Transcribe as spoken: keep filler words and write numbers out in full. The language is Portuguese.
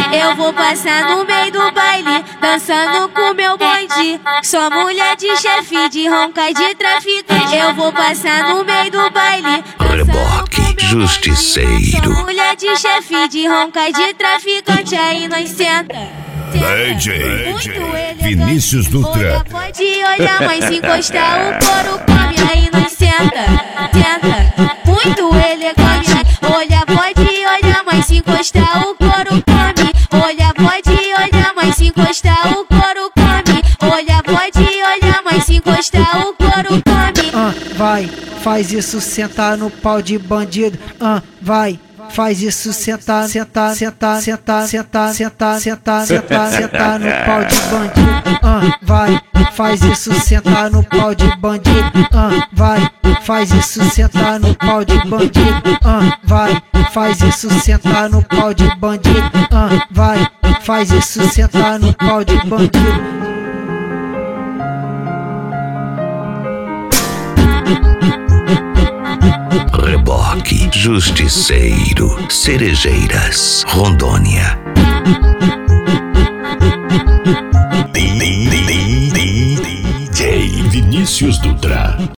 Eu vou passar no meio do baile, dançando com meu bonde. Sou mulher de chefe, de ronca, de traficante. Eu vou passar no meio do baile, Reboque Justiceiro. sou mulher de chefe, de ronca, de traficante. Aí nós senta. D J Vinícius Dutra. Pode olhar, mas se encostar o couro come. Aí nós senta, senta. Muito elegante. Olha, pode olhar, mas se encostar o couro come. Olha, pode olhar, mas se encostar o couro come. Olha, pode olhar, mas se encostar o couro come. Ah, vai, faz isso, sentar no pau de bandido. Ah, vai. Faz isso, sentar, sentar, sentar, sentar, sentar, sentar, sentar, sentar, sentar no pau de bandido. Ah, vai, faz isso, sentar no pau de bandido. Ah, vai, faz isso, sentar no pau de bandido. Ah, vai, faz isso, sentar no pau de bandido. Ah, vai, faz isso, sentar no pau de bandido. Reboque Justiceiro, Cerejeiras, Rondônia. D J Vinícius Dutra.